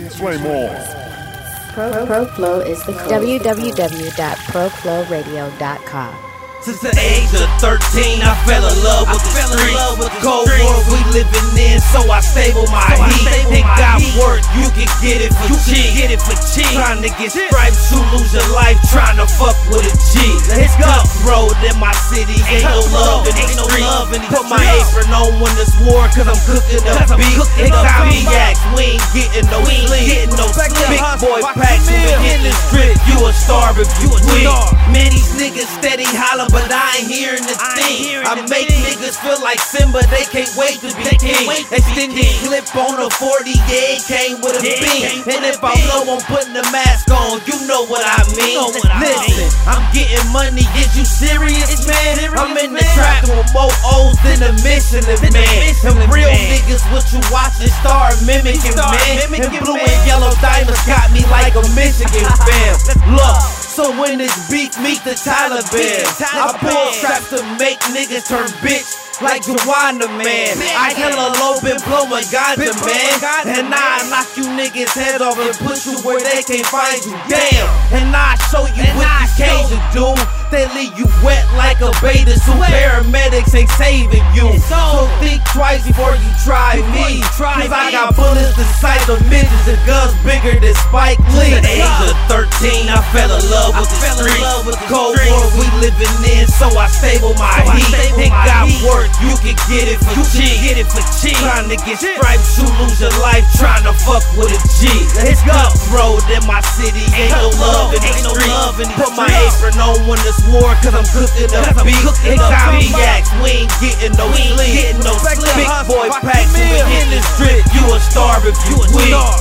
Play more. ProFlow is the code. www.proflowradio.com. Since the age of 13, I fell in love with the streets. Cold world we living in, so I stable my heat. It got work, you can get it for cheap. Trying to get stripes, you lose your life trying to fuck with a G. It's cutthroat in my city, ain't no love in the street. Put my apron on when it's war, cause I'm cooking up beef. Insomniacs, we ain't getting no sleep. Big boy packs, you been hitting the strip, you a starve if you weak. Man, these niggas steady holler, but I ain't hearing the thing. I make niggas feel like Simba, they can't wait to be king. Extended clip on a 40, yeah, it came with a beam. And if I blow on putting the mask on, you know what I mean. Listen, I'm getting money, is you serious, man? I'm in the trap with more O's than a Michelin man. And real niggas, what you watching start mimicking, man. And blue and yellow diamonds got me like a Michigan fan. Look, so when this beat meet the Taliban, I pull straps to make niggas turn bitch like Joanna, man. I hella low, been blowing ganja, man. And now I knock you niggas head off and put you where they can't find you, damn. And now I show you what these cages do. They leave you wet like a beta suit. Paramedics ain't saving you. So think twice before you try me. Cause I got bullets the size of midgets and guns bigger than Spike Lee. At the age of 13, I fell in love with the streets. Cold world we living in, so I stable my heat. It got work, you can get it for cheap. Trying to get stripes, you lose your life trying to fuck with a G. It's cutthroat in my city, ain't no love in the street. Put my apron on when it's war, cause I'm cooking up beef. Insomniacs, we ain't getting no sleep. Big boy packs, you been hitting the strip, you a starve if you weak.